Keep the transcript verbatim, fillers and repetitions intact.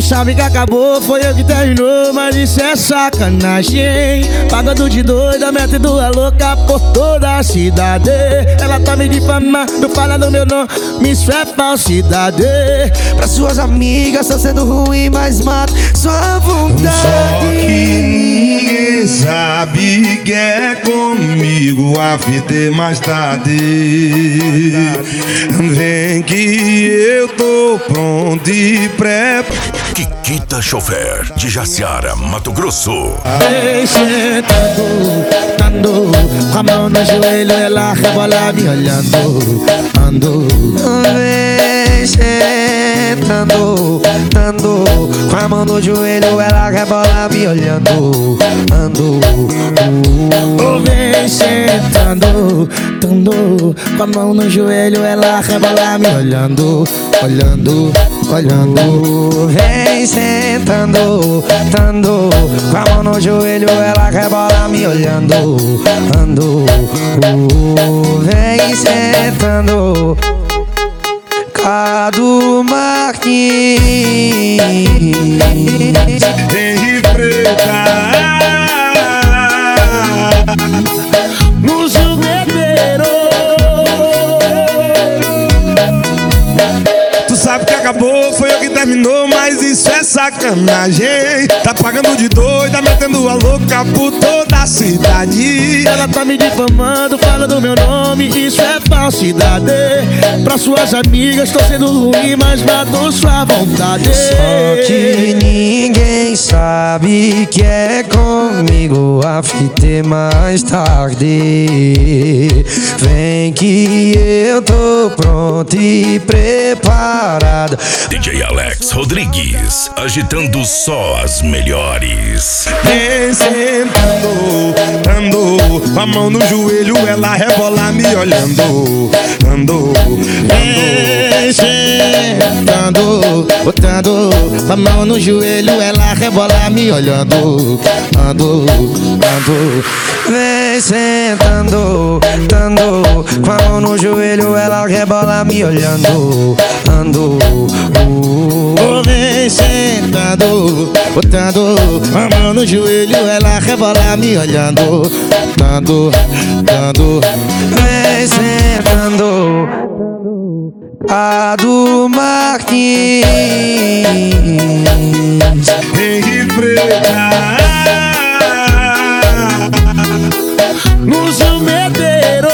sabe que acabou, foi eu que terminou, mas isso é sacanagem. Pagando de doida, metendo a louca por toda a cidade. Ela tá me difamando, falando meu nome, isso é falsidade. Pra suas amigas tá sendo ruim, mas mata sua vontade. Só que ninguém sabe que é comigo, a fita é mais tarde. Vem que eu tô pronto e preparado. Kikita Chofer, de Jaciara, Mato Grosso. Vem sentando, dando, com a mão no joelho, ela rebola me olhando, ando. Vem sentando, dando, com a mão no joelho, ela rebola me olhando, ando. Oh, vem sentando, dando, com a mão no joelho, ela rebola me olhando, olhando, olhando. Vem sentando, dando, com a mão no joelho, ela rebola me olhando, ando. Vem sentando, Cadu Marquinhos. Vem preta No jugueteiro. Tu sabe que acabou, foi eu que terminou, mas isso é sacanagem. Tá pagando de doida, metendo a louca por toda a cidade. Ela tá me difamando, falando meu nome, isso é falsidade. Pra suas amigas tô sendo ruim, mas matou sua vontade. Só que ninguém sabe que é comigo, a fita é mais tarde. Vem que eu tô pronto e preparado. D J Alex Rodrigues, agitando só as melhores. Vem sentando, ando, com a mão no joelho, ela rebola me olhando, ando, Vem sentando, botando a mão no joelho, ela rebola me olhando, ando, ando. Vem sentando, dando, com a mão no joelho, ela rebola me olhando, ando. Oh, vem sentando, botando a mão no joelho, ela rebola me olhando, dando, dando. Vem sentando, Cadu Marquinhos. vem preta No jugueteiro.